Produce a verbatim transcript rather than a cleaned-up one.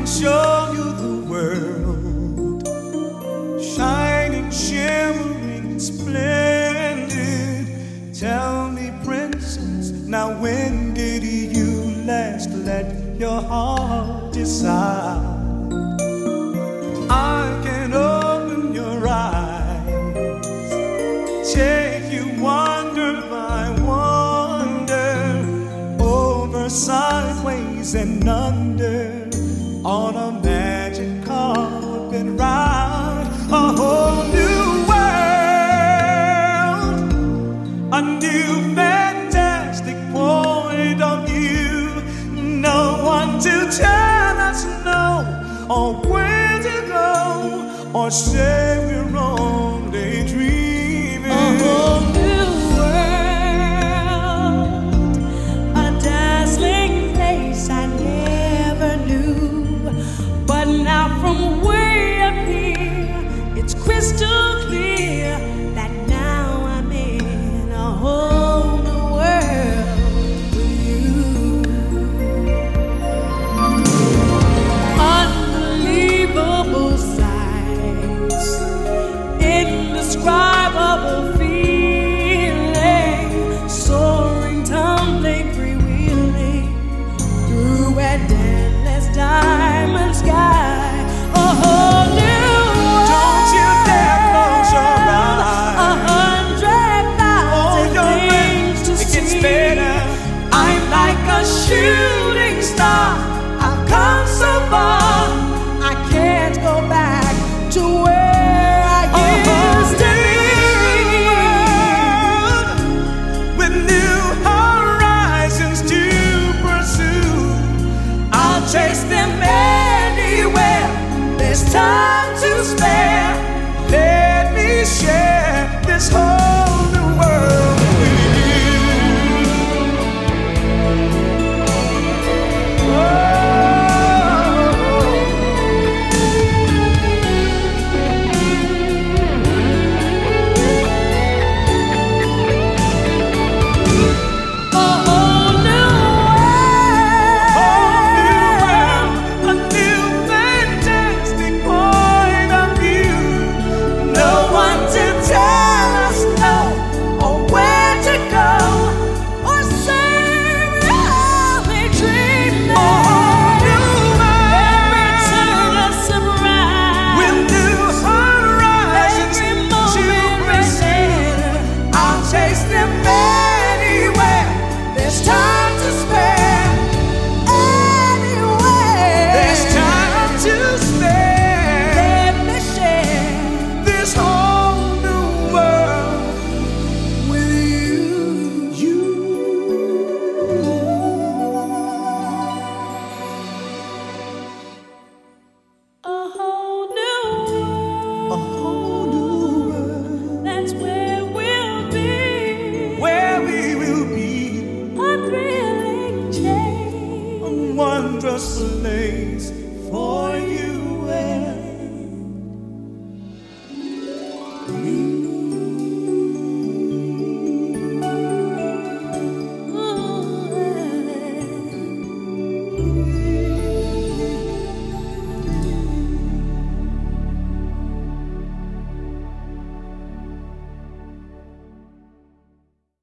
show you the world, shining, shimmering, splendid. Tell me, princess, now when did you last let your heart decide? I can open your eyes, take you wonder by wonder, over, sideways, and under, on a magic carpet ride, a whole new world, a new fantastic point of view. No one to tell us no, or where to go, or say we're only dreaming. A whole new world, a dazzling place I never knew. But now from way up here, it's crystal clear that now I'm in a whole new world with you. Unbelievable sights, indescribable feeling, soaring, tumbling, freewheeling through a endless diamond sky. A whole new world. Don't you dare close your eyes. A hundred thousand Oh, things to it gets see. better. I'm like a shooting star. I've come so far. I can't go back to where I used to be. With new horizons to pursue, I'll chase them anywhere. There's time to spare. let me share this whole new world with you. A whole new world. A new fantastic point of view. No one to tell us no, or where to go, or say we're only dreaming. Every turn a surprise. With new horizons Every to moment pursue, racing. I'll chase them anywhere. There's time to spare. Anywhere. there's time to spare. Let me share This whole new world with you. You. a whole new A whole new world That's where we'll be. where we will be, A thrilling change. a wondrous place for you and me.